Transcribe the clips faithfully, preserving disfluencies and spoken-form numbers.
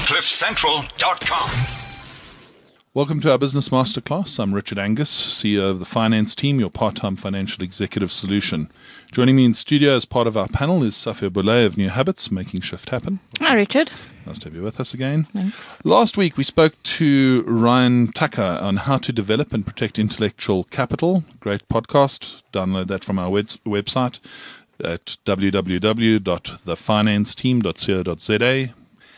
cliff central dot com. Welcome to our Business Masterclass. I'm Richard Angus, C E O of the Finance Team, your part-time financial executive solution. Joining me in studio as part of our panel is Safia Boulay of New Habits, Making Shift Happen. Hi, Richard. Nice to have you with us again. Thanks. Last week we spoke to Ryan Tucker on how to develop and protect intellectual capital. Great podcast. Download that from our web- website at w w w dot the finance team dot co dot z a.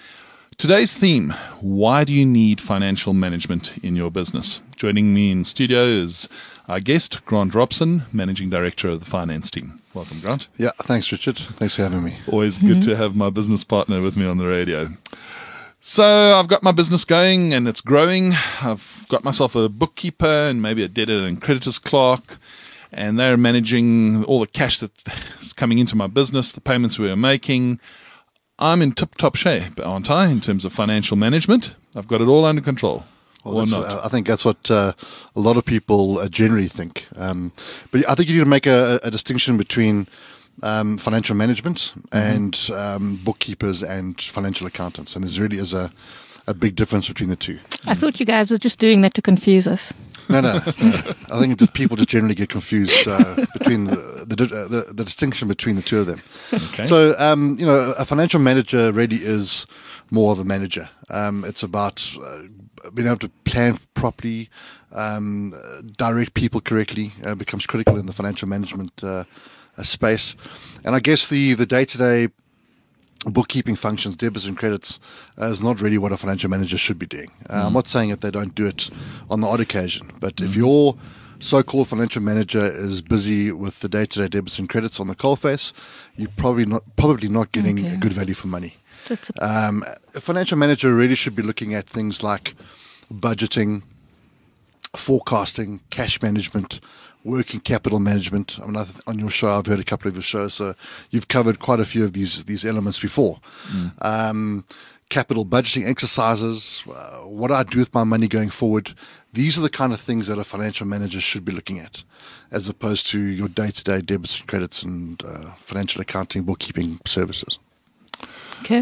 Today's theme, why do you need financial management in your business? Joining me in studio is our guest, Grant Robson, Managing Director of the Finance Team. Welcome, Grant. Yeah, thanks, Richard. Thanks for having me. Always good to have my business partner with me on the radio. So I've got my business going and it's growing. I've got myself a bookkeeper and maybe a debtor and creditors clerk, and they're managing all the cash that's coming into my business, the payments we are making. I'm in tip-top shape, aren't I, in terms of financial management? I've got it all under control. Well, or that's not. what- I think that's what uh, a lot of people uh, generally think. Um, but I think you need to make a, a distinction between um, financial management and um, bookkeepers and financial accountants. And there really is a, a big difference between the two. I thought you guys were just doing that to confuse us. No, no. no. I think just people just generally get confused uh, between the the, the the distinction between the two of them. Okay. So, um, you know, a financial manager really is more of a manager. Um, it's about uh, being able to plan properly, um, uh, direct people correctly, uh, becomes critical in the financial management uh, uh, space. And I guess the the day to day bookkeeping functions, debits and credits, uh, is not really what a financial manager should be doing. Uh, Mm. I'm not saying that they don't do it on the odd occasion, but mm. if your so-called financial manager is busy with the day-to-day debits and credits on the coalface, you're probably not probably not getting Okay. a good value for money. So it's a, Um, a financial manager really should be looking at things like budgeting, forecasting, cash management, working capital management. I mean, I th- on your show, I've heard a couple of your shows, so you've covered quite a few of these these elements before. Um, capital budgeting exercises, uh, what I do with my money going forward. These are the kind of things that a financial manager should be looking at, as opposed to your day-to-day debits and credits and uh, financial accounting, bookkeeping services. okay.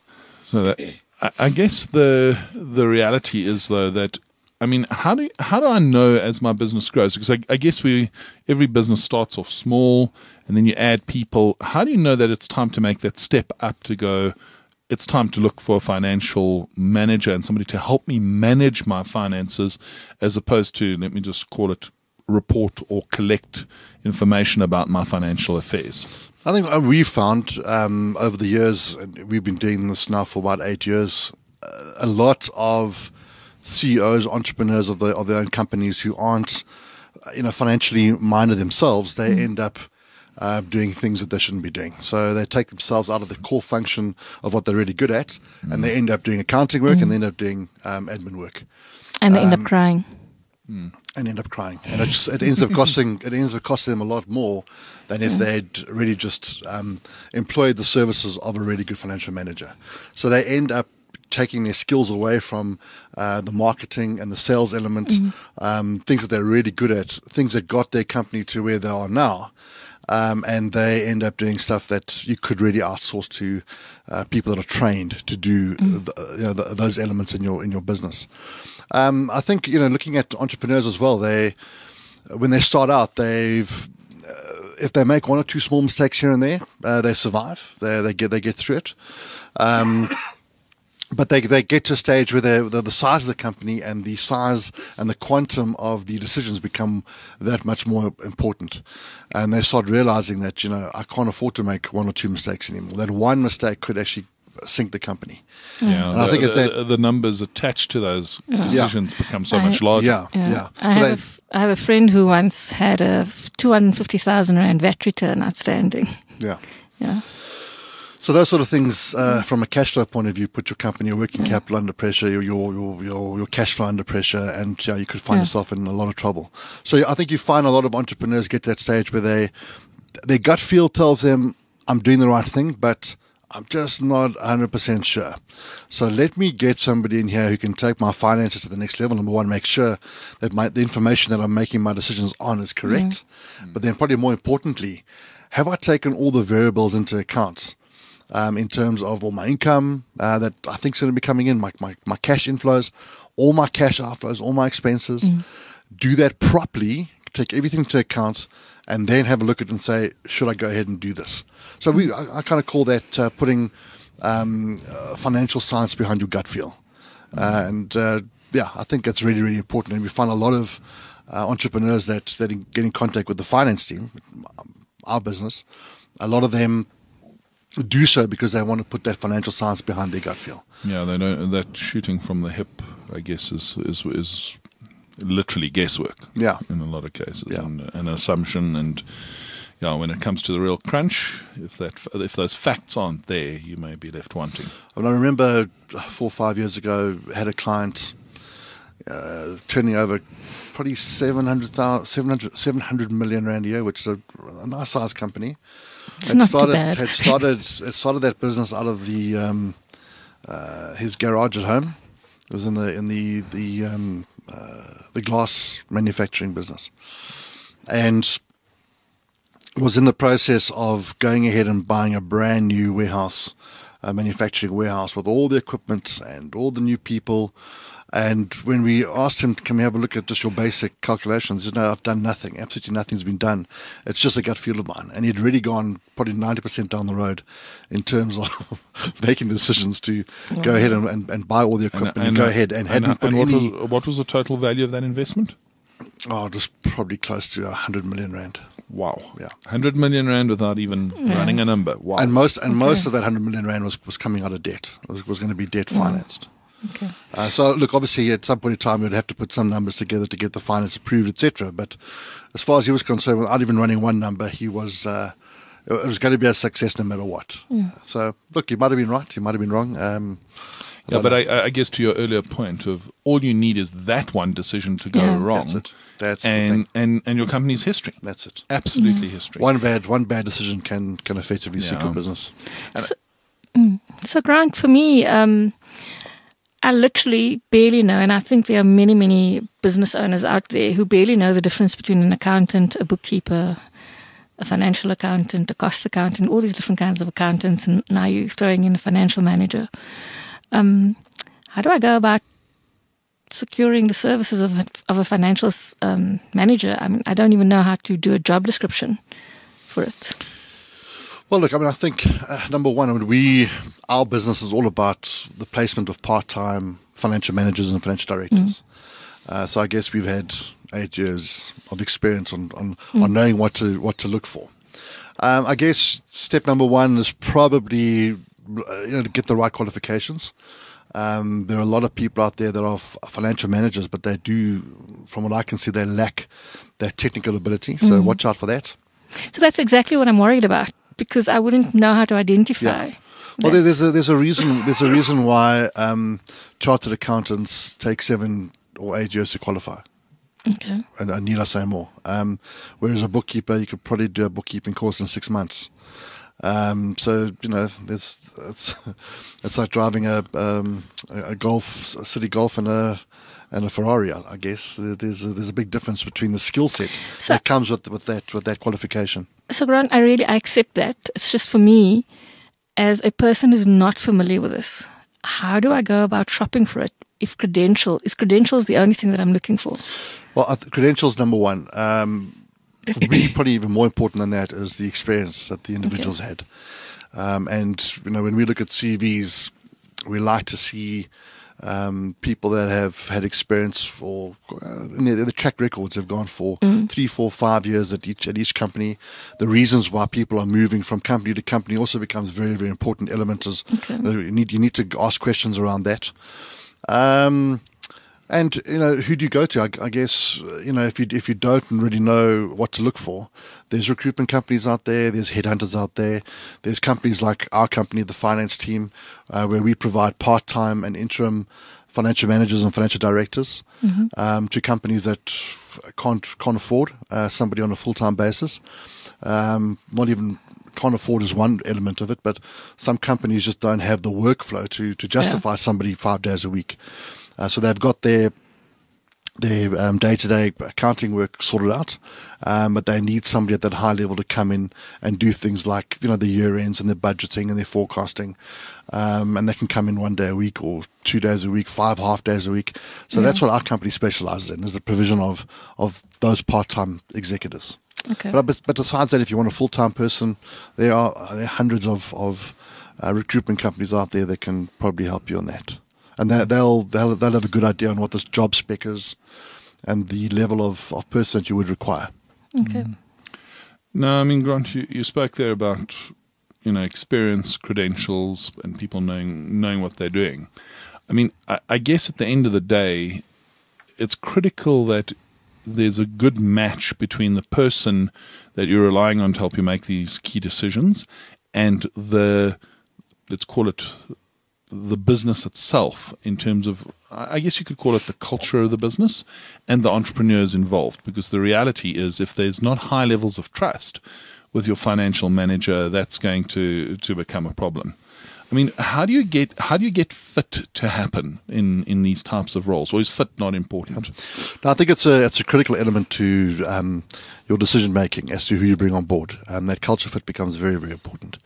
So that, I, I guess the the reality is though that I mean how do how do I know as my business grows? Because I, I guess we every business starts off small and then you add people. How do you know that it's time to make that step up to go? It's time to look for a financial manager and somebody to help me manage my finances, as opposed to, let me just call it, report or collect information about my financial affairs. I think uh, we've found um, over the years, and we've been doing this now for about eight years, uh, a lot of C E Os, entrepreneurs of, the, of their own companies who aren't, uh, you know, financially minded themselves, they end up uh, doing things that they shouldn't be doing. So they take themselves out of the core function of what they're really good at, and they end up doing accounting work, and they end up doing um, admin work, And they end Um, up crying. and end up crying. And it, just, it ends up costing it ends up costing them a lot more than if they'd really just um, employed the services of a really good financial manager. So they end up taking their skills away from uh, the marketing and the sales element, um, things that they're really good at, things that got their company to where they are now. Um, and they end up doing stuff that you could really outsource to uh, people that are trained to do the, you know, the, those elements in your in your business. Um, I think, you know, looking at entrepreneurs as well, they when they start out, they've uh, if they make one or two small mistakes here and there, uh, they survive. They they get they get through it. Um, But they they get to a stage where they're, the, the size of the company and the size and the quantum of the decisions become that much more important. And they start realizing that, you know, I can't afford to make one or two mistakes anymore. That one mistake could actually sink the company. Yeah, And I the, think the, that- the, the numbers attached to those decisions become so I- much larger. Yeah, Yeah. yeah. I, So have they- a f- I have a friend who once had a two hundred fifty thousand rand V A T return outstanding. yeah. Yeah. So those sort of things, uh, from a cash flow point of view, put your company, your working capital under pressure, your your your your, your cash flow under pressure, and you know, you could find Yeah. yourself in a lot of trouble. So I think you find a lot of entrepreneurs get to that stage where they their gut feel tells them, "I'm doing the right thing," but I'm just not one hundred percent sure. So let me get somebody in here who can take my finances to the next level. Number one, make sure that my, the information that I'm making my decisions on is correct. But then probably more importantly, have I taken all the variables into account? um, in terms of all my income uh, that I think is going to be coming in, my, my, my cash inflows, all my cash outflows, all my expenses. Mm. Do that properly, take everything into account, and then have a look at it and say, should I go ahead and do this? So we, I, I kind of call that uh, putting um, uh, financial science behind your gut feel. Uh, and uh, yeah, I think that's really, really important. And we find a lot of uh, entrepreneurs that, that get in contact with the finance team, our business, a lot of them do so because they want to put that financial science behind their gut feel. Yeah, they don't. That shooting from the hip, I guess, is is is literally guesswork. Yeah, in a lot of cases, yeah. and an assumption. And yeah, when it comes to the real crunch, if that if those facts aren't there, you may be left wanting. Well, I remember four or five years ago, had a client uh, turning over probably seven hundred thousand, seven hundred, seven hundred million rand a year, which is a, a nice size company. It's had not started, too bad. had started, had started that business out of the um, uh, his garage at home. It was in the in the the um, uh, the glass manufacturing business, and was in the process of going ahead and buying a brand new warehouse, a manufacturing warehouse with all the equipment and all the new people. And when we asked him, can we have a look at just your basic calculations? He said, no, I've done nothing. Absolutely nothing's been done. It's just a gut feel of mine. And he'd really gone probably ninety percent down the road in terms of making decisions to wow. go ahead and, and, and buy all the equipment and, and, and go ahead and, and hadn't and, put and what any... Was, what was the total value of that investment? Oh, just probably close to one hundred million rand. Wow. Yeah. one hundred million rand without even yeah. running a number. Wow. And most and okay. most of that one hundred million rand was, was coming out of debt. It was, was going to be debt financed. Okay. Uh, so, look, obviously, at some point in time, you'd have to put some numbers together to get the finance approved, et cetera. But as far as he was concerned, without even running one number, he was uh, it was going to be a success no matter what. Yeah. So, look, he might have been right, he might have been wrong. Um, yeah, but I, I guess to your earlier point of all you need is that one decision to go yeah. wrong. That's it. That's and, the thing. and and your company's history. That's it. Absolutely yeah. history. One bad one bad decision can can effectively yeah. sink your business. So, mm, so, Grant, for me, um, I literally barely know, and I think there are many, many business owners out there who barely know the difference between an accountant, a bookkeeper, a financial accountant, a cost accountant, all these different kinds of accountants, and now you're throwing in a financial manager. Um, how do I go about securing the services of a, of a financial um, manager? I mean, I don't even know how to do a job description for it. Well, look, I mean, I think, uh, number one, I mean, we, our business is all about the placement of part-time financial managers and financial directors. Mm. Uh, so I guess we've had eight years of experience on, on, mm. on knowing what to what to look for. Um, I guess step number one is probably, you know, to get the right qualifications. Um, there are a lot of people out there that are f- financial managers, but they do, from what I can see, they lack that technical ability. So mm. watch out for that. So that's exactly what I'm worried about, because I wouldn't know how to identify. Yeah. Well, that. there's a there's a reason there's a reason why um, chartered accountants take seven or eight years to qualify. Okay. And I need I say more. Um, whereas a bookkeeper, you could probably do a bookkeeping course in six months. Um, so you know, there's it's it's like driving a um, a golf a city golf and a and a Ferrari. I guess there's a, there's a big difference between the skill set so, that comes with with that with that qualification. So, Grant, I really I accept that. It's just for me, as a person who's not familiar with this, how do I go about shopping for it? If credential is credentials the only thing that I'm looking for? Well, uh, credentials number one. Um, really, probably even more important than that is the experience that the individuals okay. had. Um, and you know, when we look at C Vs, we like to see um, people that have had experience for uh, in the, the track records have gone for mm. three, four, five years at each at each company. The reasons why people are moving from company to company also becomes very, very important element. Is okay. you, know, you need you need to ask questions around that. Um, and you know, who do you go to? I, I guess you know if you if you don't really know what to look for, there's recruitment companies out there, there's headhunters out there, there's companies like our company, the finance team, uh, where we provide part-time and interim financial managers and financial directors mm-hmm. um, to companies that can't can't afford uh, somebody on a full-time basis. Um, not even. Can't afford is one element of it, but some companies just don't have the workflow to to justify yeah. somebody five days a week. Uh, so they've got their their um, day-to-day accounting work sorted out, um, but they need somebody at that high level to come in and do things like, you know, the year ends and their budgeting and their forecasting, um, and they can come in one day a week or two days a week, five half days a week. So Yeah. that's what our company specializes in, is the provision of of those part-time executives. Okay. But, but but besides that, if you want a full-time person, there are there are hundreds of of uh, recruitment companies out there that can probably help you on that. And they, they'll they'll they'll have a good idea on what this job spec is, and the level of, of person that you would require. Okay. No, I mean, Grant, you, you spoke there about, you know, experience, credentials, and people knowing knowing what they're doing. I mean, I, I guess at the end of the day, it's critical that there's a good match between the person that you're relying on to help you make these key decisions and the, let's call it, the business itself, in terms of, I guess you could call it the culture of the business and the entrepreneurs involved. Because the reality is, if there's not high levels of trust with your financial manager, that's going to, to become a problem. I mean, how do you get how do you get fit to happen in, in these types of roles, or is fit not important? No, I think it's a it's a critical element to um, your decision making as to who you bring on board, and that culture fit becomes very, very important.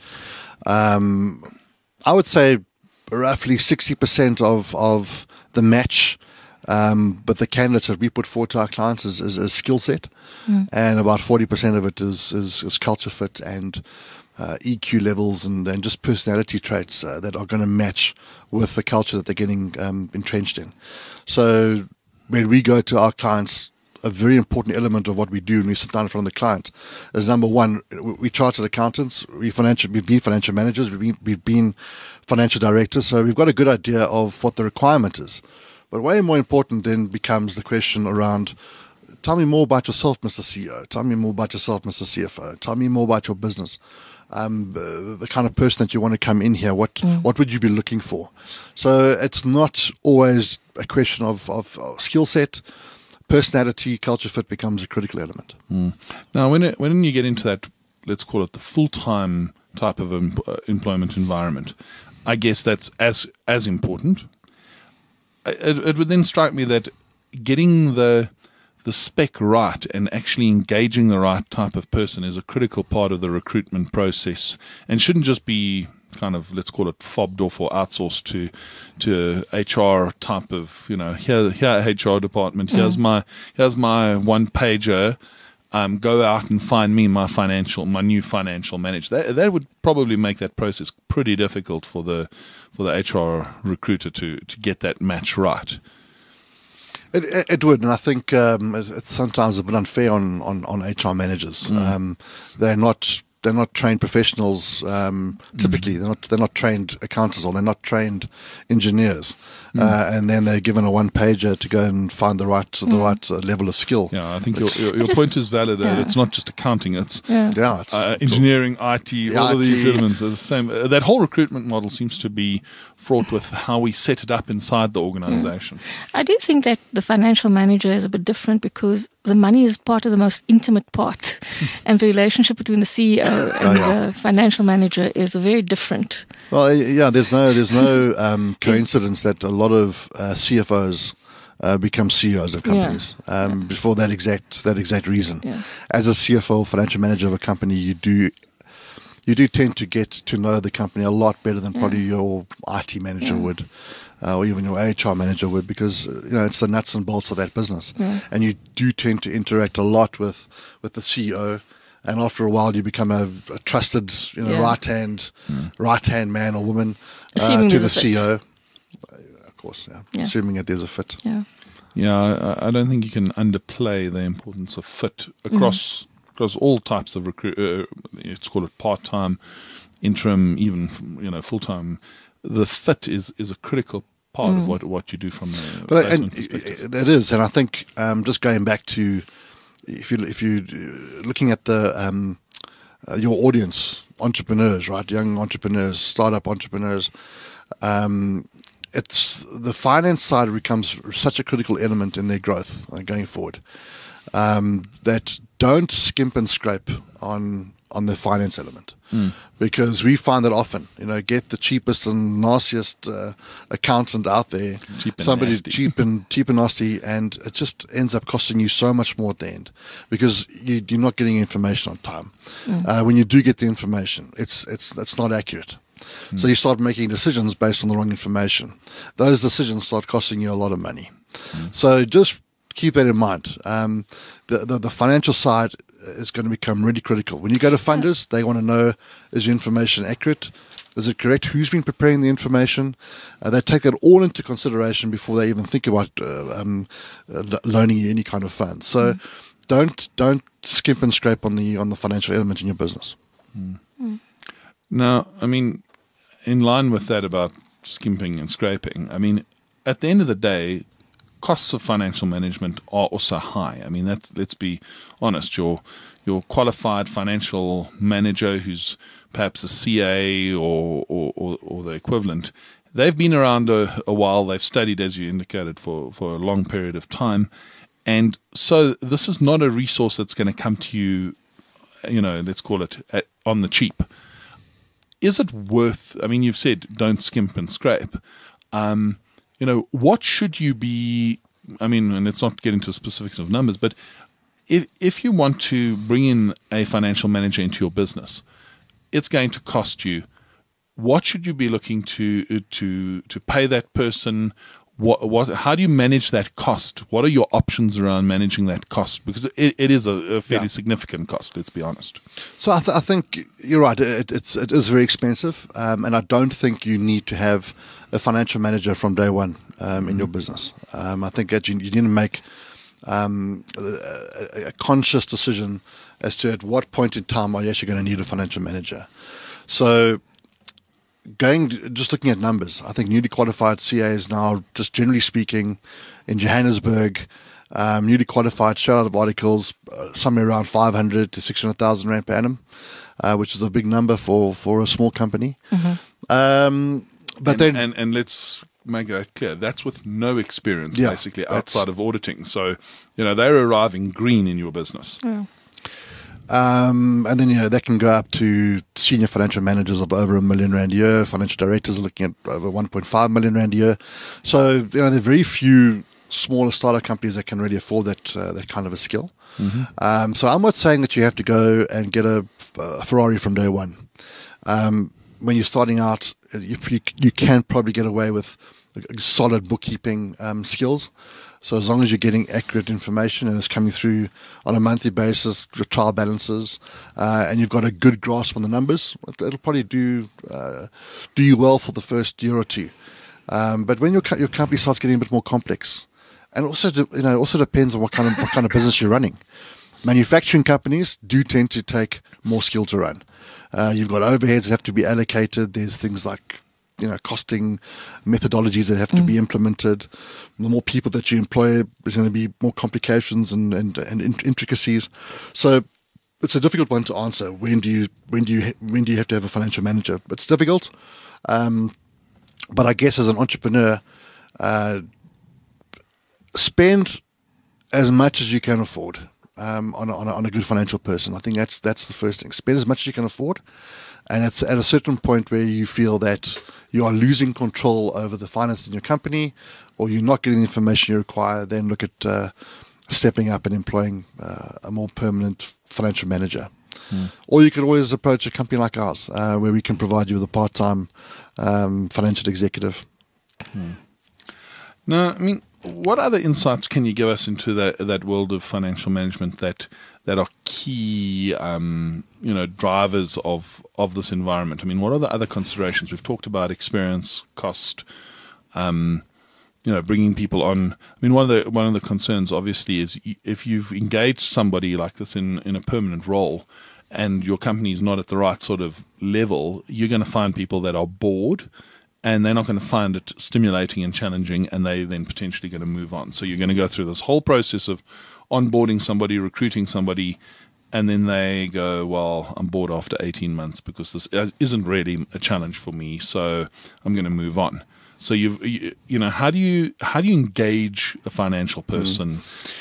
Um, I would say roughly sixty percent of of the match, um, but the candidates that we put forward to our clients is, is, is skill set, mm. and about forty percent of it is, is, is culture fit and uh, E Q levels and, and just personality traits uh, that are going to match with the culture that they're getting um, entrenched in. So when we go to our clients, a very important element of what we do when we sit down in front of the client is, number one, we chartered accountants, we financial, we've been financial managers, we've been, we've been financial directors, so we've got a good idea of what the requirement is. But way more important then becomes the question around, tell me more about yourself, Mister C E O. Tell me more about yourself, Mister C F O. Tell me more about your business. Um, the, the kind of person that you want to come in here, what mm. what would you be looking for? So it's not always a question of, of, of skill set. Personality, culture fit becomes a critical element. Mm. Now, when it, when you get into that, let's call it the full-time type of em- uh, employment environment, I guess that's as as important. It, it would then strike me that getting the the spec right and actually engaging the right type of person is a critical part of the recruitment process, and shouldn't just be kind of, let's call it, fobbed off or outsourced to to H R type of, you know, here here H R department, here's mm. my here's my one pager, um, go out and find me my financial my new financial manager. That that would probably make that process pretty difficult for the for the H R recruiter to to get that match right. It, it, it would, and I think um, it's, it's sometimes a bit unfair on, on, on H R managers. Mm. Um, they're not they're not trained professionals. Um, typically, mm. they're not they're not trained accountants, or they're not trained engineers. Mm. Uh, and then they're given a one pager to go and find the right mm. the right uh, level of skill. Yeah, I think your your, your point is valid. Yeah. It's not just accounting; it's yeah, yeah it's, uh, engineering, I T, all of these elements are the same. Uh, that whole recruitment model seems to be fraught with how we set it up inside the organization. Mm. I do think that the financial manager is a bit different, because the money is part of the most intimate part, and the relationship between the C E O and oh, yeah. the financial manager is very different. Well, yeah, there's no there's no um, coincidence that a lot of uh, C F Os uh, become C E Os of companies yeah. Um, yeah. for that exact that exact reason. Yeah. As a C F O, financial manager of a company, you do. You do tend to get to know the company a lot better than yeah. probably your I T manager yeah. would, uh, or even your H R manager would, because you know it's the nuts and bolts of that business, yeah. and you do tend to interact a lot with, with the C E O, and after a while you become a, a trusted, you know, yeah. right hand mm. right hand man or woman uh, to the C E O. Uh, of course, yeah. Yeah. Assuming that there's a fit. Yeah, yeah. I, I don't think you can underplay the importance of fit across. Mm. Because all types of recruit, uh, let's call it part-time, interim, even you know full-time, the fit is, is a critical part mm. of what what you do from the but and perspective. It is, and I think um, just going back to if you if you looking at the um, uh, your audience, entrepreneurs, right, young entrepreneurs, startup entrepreneurs. Um, it's the finance side becomes such a critical element in their growth uh, going forward. Um, that don't skimp and scrape on on the finance element. Mm. Because we find that often, you know, get the cheapest and nastiest uh, accountant out there, cheap and somebody nasty. cheap and cheap and nasty, and it just ends up costing you so much more at the end because you, you're not getting information on time. Mm. Uh, when you do get the information, it's it's it's not accurate. Mm. So you start making decisions based on the wrong information. Those decisions start costing you a lot of money. Mm. So just keep that in mind. Um, the, the the financial side is going to become really critical. When you go to funders, they want to know, is your information accurate? Is it correct? Who's been preparing the information? Uh, they take that all into consideration before they even think about uh, um, uh, loaning you any kind of funds. So mm. don't don't skimp and scrape on the on the financial element in your business. Mm. Mm. Now, I mean, in line with that about skimping and scraping, I mean, at the end of the day, costs of financial management are also high. I mean, that's, let's be honest. Your your qualified financial manager, who's perhaps a C A or or, or, or the equivalent, they've been around a, a while. They've studied, as you indicated, for, for a long period of time, and so this is not a resource that's going to come to you, you know, let's call it at, on the cheap. Is it worth? I mean, you've said don't skimp and scrape. Um, You know, what should you be, I mean, and let's not get into specifics of numbers, but if if you want to bring in a financial manager into your business, it's going to cost you. What should you be looking to to to pay that person? What what? How do you manage that cost? What are your options around managing that cost? Because it, it is a, a fairly yeah. significant cost. Let's be honest. So I, th- I think you're right. It, it's it is very expensive, um, and I don't think you need to have a financial manager from day one um, in your business. Um, I think that you, you need to make um, a, a conscious decision as to at what point in time are you actually going to need a financial manager. So going, just looking at numbers, I think newly qualified C As now, just generally speaking, in Johannesburg, um, newly qualified, straight out of articles, uh, somewhere around five hundred to six hundred thousand rand per annum, uh, which is a big number for, for a small company. Mm-hmm. Um, But and, then, and and let's make that clear. That's with no experience, yeah, basically, outside of auditing. So, you know, they're arriving green in your business. Yeah. Um, and then, you know, that can go up to senior financial managers of over a million rand a year. Financial directors are looking at over one point five million rand a year. So, you know, there are very few smaller startup companies that can really afford that uh, that kind of a skill. Mm-hmm. Um, so I'm not saying that you have to go and get a, a Ferrari from day one. Um, when you're starting out, you, you, you can probably get away with solid bookkeeping um, skills. So as long as you're getting accurate information and it's coming through on a monthly basis, your trial balances, uh, and you've got a good grasp on the numbers, it'll probably do uh, do you well for the first year or two. Um, but when your your company starts getting a bit more complex, and also you know also depends on what kind of what kind of business you're running. Manufacturing companies do tend to take more skill to run. Uh, you've got overheads that have to be allocated. There's things like, you know, costing methodologies that have to mm. be implemented. The more people that you employ, there's going to be more complications and, and, and intricacies. So it's a difficult one to answer. When do you when do you when do you have to have a financial manager? It's difficult, um, but I guess as an entrepreneur, uh, spend as much as you can afford. Um, on, a, on, a, on a good financial person. I think that's that's the first thing. Spend as much as you can afford, and it's at a certain point where you feel that you are losing control over the finances in your company, or you're not getting the information you require, then look at uh, stepping up and employing uh, a more permanent financial manager. Hmm. Or you could always approach a company like ours, uh, where we can provide you with a part-time um, financial executive. Hmm. No, I mean, what other insights can you give us into that that world of financial management that that are key, um, you know, drivers of of this environment? I mean, what are the other considerations? We've talked about experience, cost, um, you know, bringing people on. I mean, one of the one of the concerns, obviously, is if you've engaged somebody like this in in a permanent role, and your company is not at the right sort of level, you're going to find people that are bored. And they're not going to find it stimulating and challenging, and they're then potentially going to move on. So you're going to go through this whole process of onboarding somebody, recruiting somebody, and then they go, well, I'm bored after eighteen months because this isn't really a challenge for me, so I'm going to move on. So you've, you, you know, how do you how do you engage a financial person?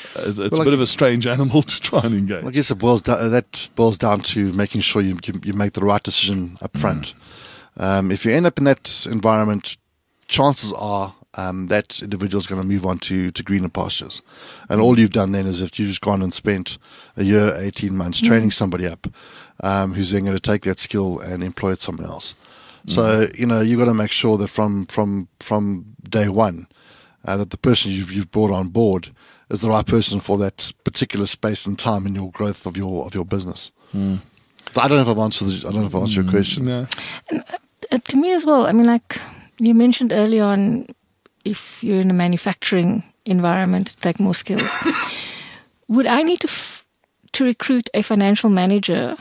it's Well, a like- bit of a strange animal to try and engage. I guess it boils down, that boils down to making sure you, you, you make the right decision up front. Um, if you end up in that environment, chances are um, that individual is going to move on to, to greener pastures. And all you've done then is if you've just gone and spent a year, eighteen months training somebody up um, who's then going to take that skill and employ it somewhere else. So, you know, you've got to make sure that from, from, from day one, uh, that the person you've, you've brought on board is the right person for that particular space and time in your growth of your of your business. Mm. I don't know if I've answered. The, I don't know if I've answered your question. No. Uh, to me as well, I mean, like you mentioned earlier on, if you're in a manufacturing environment, take more skills. Would I need to f- to recruit a financial manager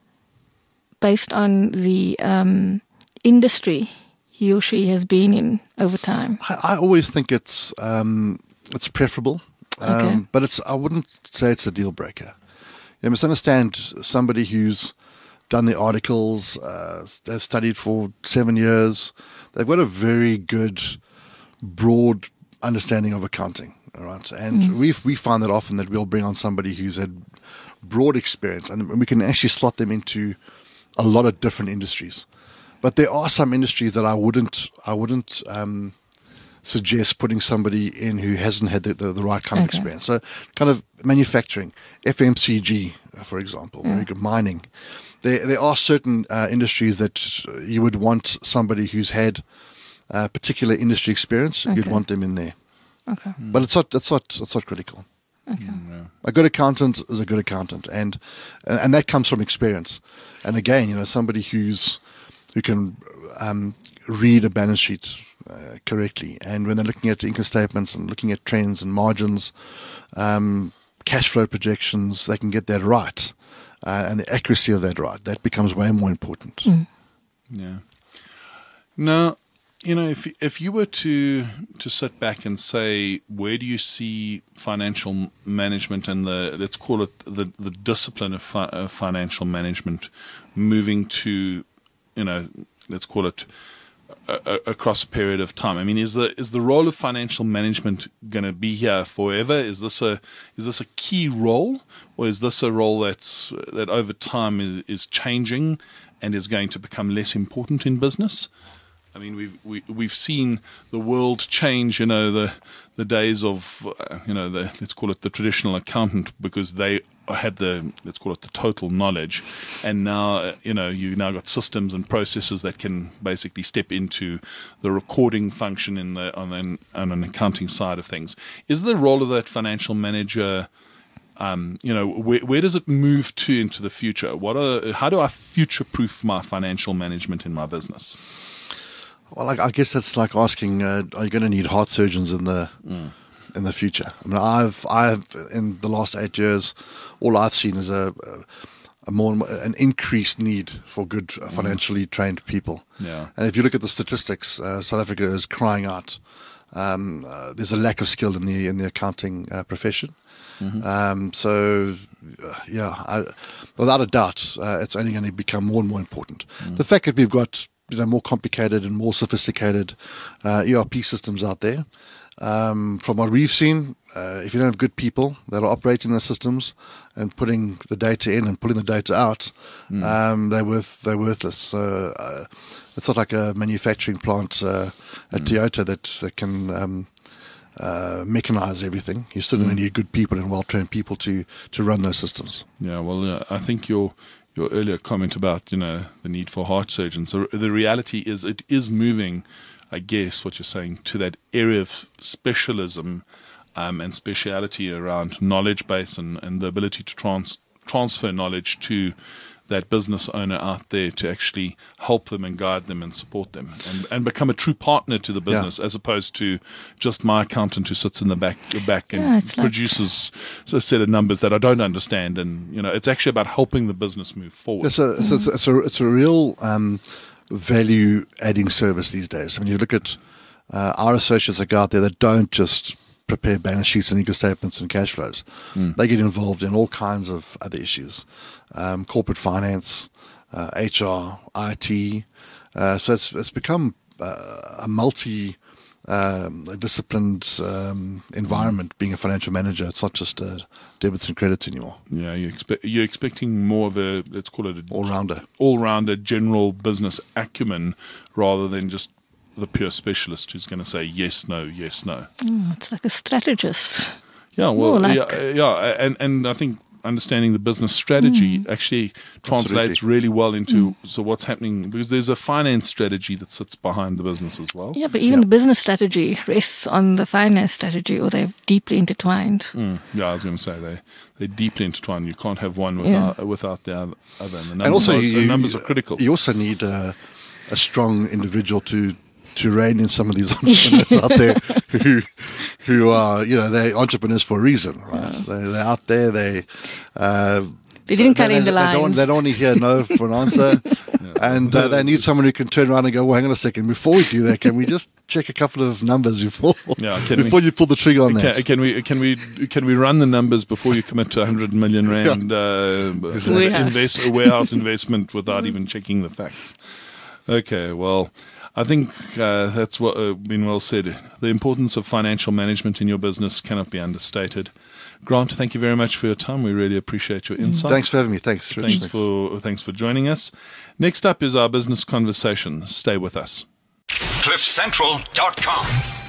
based on the um, industry he or she has been in over time? I, I always think it's um, it's preferable, um, Okay. but it's I wouldn't say it's a deal breaker. You must understand somebody who's done the articles, uh, they've studied for seven years, they've got a very good, broad understanding of accounting. All right, and mm. we we find that often that we'll bring on somebody who's had broad experience, and we can actually slot them into a lot of different industries. But there are some industries that I wouldn't I wouldn't um, suggest putting somebody in who hasn't had the, the, the right kind of Okay. experience. So, kind of manufacturing, F M C G, for example, very good mining. There there are certain uh, industries that you would want somebody who's had uh, particular industry experience. You'd Okay. want them in there. Okay. But it's not it's not it's not critical. Okay. A good accountant is a good accountant, and and that comes from experience. And again, you know, somebody who's who can um, read a balance sheet uh, correctly, and when they're looking at income statements and looking at trends and margins, um, cash flow projections, they can get that right, uh, and the accuracy of that right. That becomes way more important. Mm. Yeah. Now, you know, if if you were to to sit back and say, where do you see financial management and the, let's call it the the discipline of, fi- of financial management moving to, you know, let's call it a, a, across a period of time. I mean, is the is the role of financial management going to be here forever? Is this a is this a key role, or is this a role that's that over time is, is changing and is going to become less important in business? I mean, we've we, we've seen the world change. You know, the the days of uh, you know the let's call it the traditional accountant, because they had the let's call it the total knowledge, and now uh, you know you now got systems and processes that can basically step into the recording function in the on an on an accounting side of things. Is the role of that financial manager? Um, you know, where, where does it move to into the future? What are how do I future-proof my financial management in my business? Well, I, I guess that's like asking, uh, are you going to need heart surgeons in the Mm. in the future? I mean, I've I've in the last eight years, all I've seen is a a more an increased need for good uh, financially trained people. Yeah. And if you look at the statistics, uh, South Africa is crying out. Um, uh, there's a lack of skill in the in the accounting uh, profession. Um, so, uh, yeah, I, without a doubt, uh, it's only going to become more and more important. The fact that we've got you know more complicated and more sophisticated uh, E R P systems out there, um, from what we've seen, uh, if you don't have good people that are operating the systems and putting the data in and pulling the data out, um, they're worth they're worthless. So uh, it's not like a manufacturing plant uh, at Toyota that that can. Um, Uh, mechanize everything. You're still going to need good people and well-trained people to to run those systems. Yeah, well, uh, I think your your earlier comment about you know the need for heart surgeons. The, the reality is it is moving, I guess, what you're saying to that area of specialism um, and speciality around knowledge base and, and the ability to trans, transfer knowledge to that business owner out there to actually help them and guide them and support them and, and become a true partner to the business, Yeah. as opposed to just my accountant who sits in the back the back and Yeah, it's like- produces a set of numbers that I don't understand. And you know, it's actually about helping the business move forward. It's a it's, a, it's a it's a real um, value-adding service these days. I mean, you look at uh, our associates that go out there that don't just prepare balance sheets and income statements and cash flows. They get involved in all kinds of other issues, um, corporate finance, uh, H R, I T. Uh, so it's it's become uh, a multi um, a disciplined um, environment being a financial manager. It's not just uh, debits and credits anymore. Yeah, you expect you're expecting more of a, let's call it a All-rounder. all-rounder general business acumen rather than just the pure specialist who's going to say yes, no, yes, no. Mm, it's like a strategist. Yeah, well, More like- yeah, yeah, and and I think understanding the business strategy actually translates Absolutely. really well into so what's happening, because there's a finance strategy that sits behind the business as well. Yeah, but even the business strategy rests on the finance strategy, or they're deeply intertwined. Mm, yeah, I was going to say they they're deeply intertwined. You can't have one without Yeah. without the other. And, the numbers And also, are, you, the numbers are critical. You also need a, a strong individual to to rein in some of these entrepreneurs out there who who are, you know, they're entrepreneurs for a reason, right? They, they're out there. They uh, They didn't cut they, in the they don't, lines. they don't want to hear no for an answer, and uh, they need someone who can turn around and go, "Well, hang on a second. Before we do that, can we just check a couple of numbers before Yeah, can we- before you pull the trigger on that?" Can, can we can we can we run the numbers before you commit to a hundred million rand uh, Warehouse. invest, a warehouse investment without even checking the facts? Okay, well, I think uh, that's what uh, been well said. The importance of financial management in your business cannot be understated. Grant, thank you very much for your time. We really appreciate your insight. Thanks for having me. Thanks. Thanks for thanks for joining us. Next up is our business conversation. Stay with us. cliff central dot com.